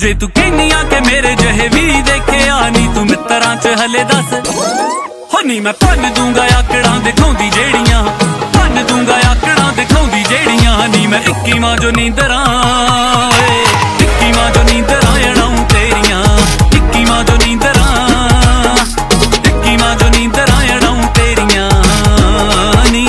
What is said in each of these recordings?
जे तू कहनी आ के मेरे जहे भी देखे नी तू मित्रां च हले दस हो नी मैं भन दूंगा आकड़ां दिखाउंदी जेड़ियां भन दूंगा आकड़ां दिखाउंदी जेड़ियां नी मैं इक्की मां जो नींदरां इक्की मां जो नींदरां अड़ाऊं तेरियां इक्की मां जो नींदरां इक्की मां जो नींदरां अड़ाऊं तेरियां नी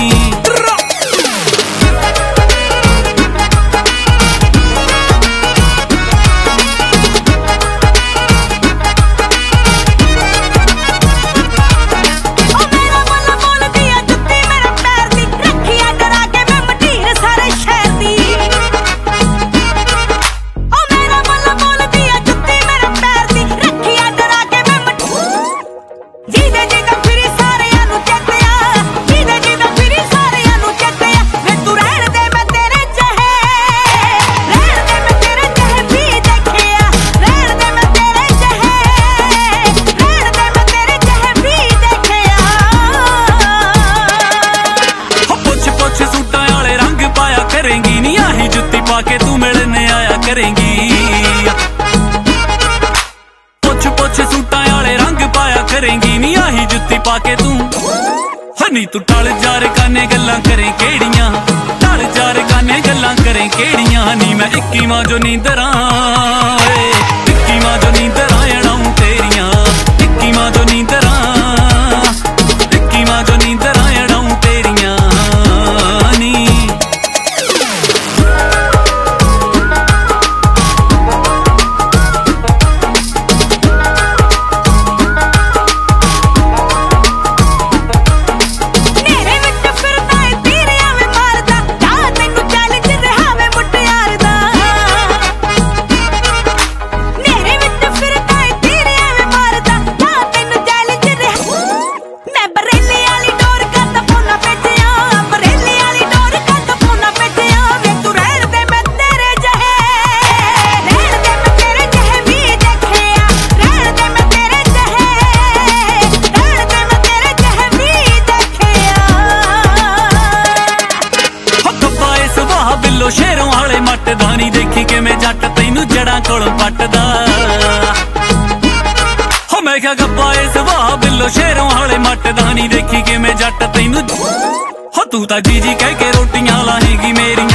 के तू मिलने आया करेंगी पुछ पुछ सूटां आले रंग पाया करेंगी नी आही जुत्ती पाके तू हनी तू टल जार काने गल्लां करें केड़ियां टल जार काने गल्लां करें केड़ियां नी मैं इक्की मां जो नींदरां इक्की मां जो नींदरां अड़ाऊं तेरियां इक्की मां जो नींदरां इक्की मां जो नींदरां अड़ाऊं तेरियां नी शेरों वाले मटदा नी देखी कि मैं जट तैनू जड़ा कोलों पटदा हो मैं क्या गब्बा इस वाह बिल्लो शेरों वाले मटदा नी देखी कि मैं जट तैनू हो तू तां जी जी कह के रोटियां लाएगी मेरी